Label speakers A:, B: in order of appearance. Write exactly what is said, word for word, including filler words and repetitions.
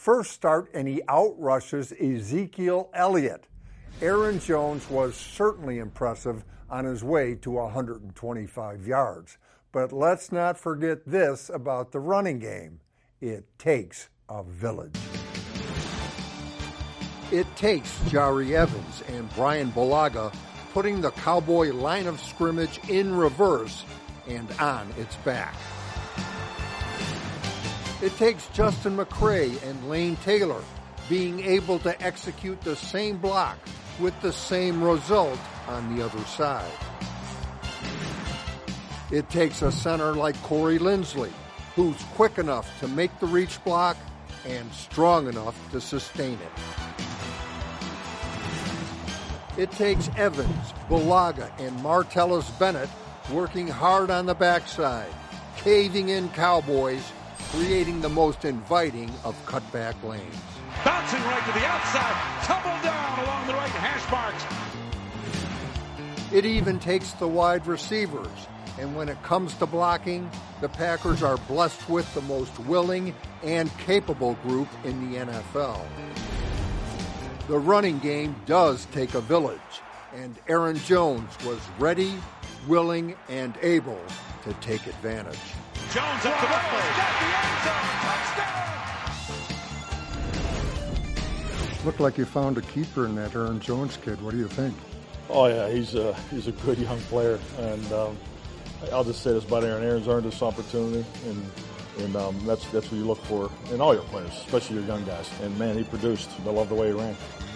A: first start and he outrushes Ezekiel Elliott. Aaron Jones was certainly impressive on his way to one hundred twenty-five yards. But let's not forget this about the running game. It takes a village. It takes Jahri Evans and Brian Bulaga putting the Cowboy line of scrimmage in reverse and on its back. It takes Justin McCray and Lane Taylor being able to execute the same block with the same result on the other side. It takes a center like Corey Linsley, who's quick enough to make the reach block and strong enough to sustain it. It takes Evans, Bulaga, and Martellus Bennett working hard on the backside, caving in Cowboys, creating the most inviting of cutback lanes.
B: Bouncing right to the outside, tumble down along the right hash marks.
A: It even takes the wide receivers, and when it comes to blocking, the Packers are blessed with the most willing and capable group in the N F L. The running game does take a village, and Aaron Jones was ready, willing, and able to take advantage.
B: Jones up to the middle, got the end zone, touchdown!
A: Looked like you found a keeper in that Aaron Jones kid. What do you think?
C: Oh yeah, he's a he's a good young player, and um, I'll just say this about Aaron. Aaron's earned this opportunity, and and um, that's that's what you look for in all your players, especially your young guys. And man, he produced. I love the way he ran.